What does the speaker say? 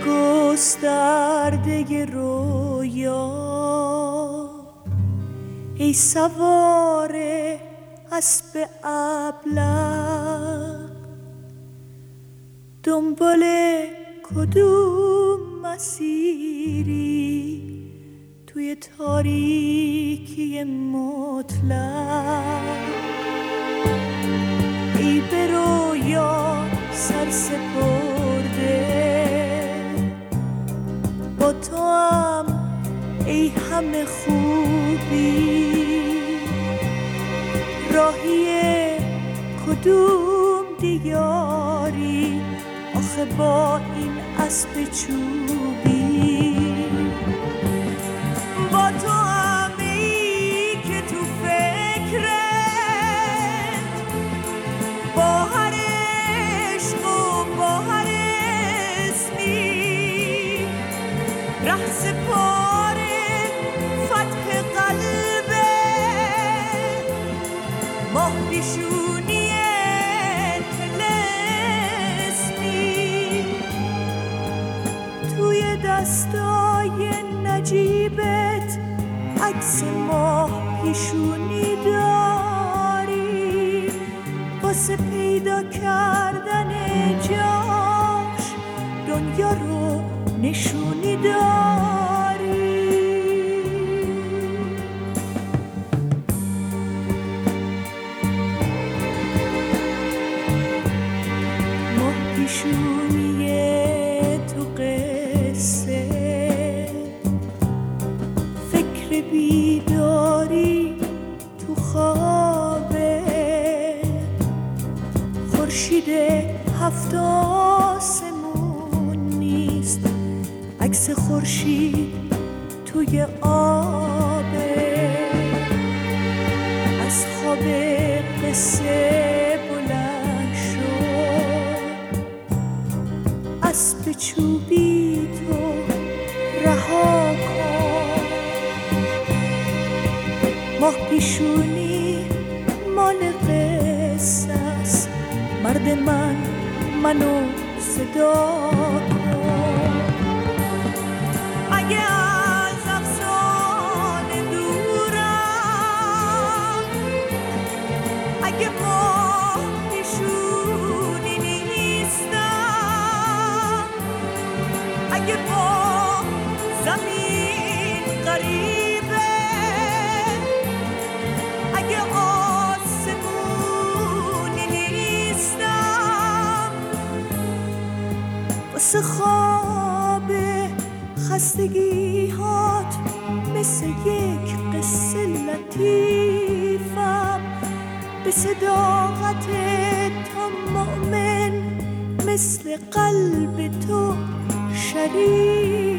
گسترده رویا، ای سوار اسب ابله، دنبال کدوم مسیری توی تاریکی مطلق؟ ای به رویا سر سپرده، با تو هم ای همه خوبی، راهی کدوم دیاری آخه با این اسب چوبی؟ با تو هم ای که تو فکرت با هر عشق و با هر اسمی، ره سپاره فتح قلبه، ماه پیشونی طلسمی، توی دستای نجیبت عکس ماه پیشونی داری، واسه پیدا کردن جاش دنیا رو نشونی داری. ماه پیشونی تو قصه، فکر بیداری تو خوابه، خورشید هفت آسمون نیست، عکس خورشید توی آبه، از خواب قصه بلند شد، اسب چوبی تو رها کن، ماه پیشونی مال قصه است، مرد منو صدا کن. اگه از افسانه دورم، اگه ماه پیشونی نیستم، اگه با زمین غریبه، اگه آسمونی نیستم، واسه خواب خستگی هات مثل یک قصه لطیفم، به صداقت تو مؤمن، مثل قلب تو شریف.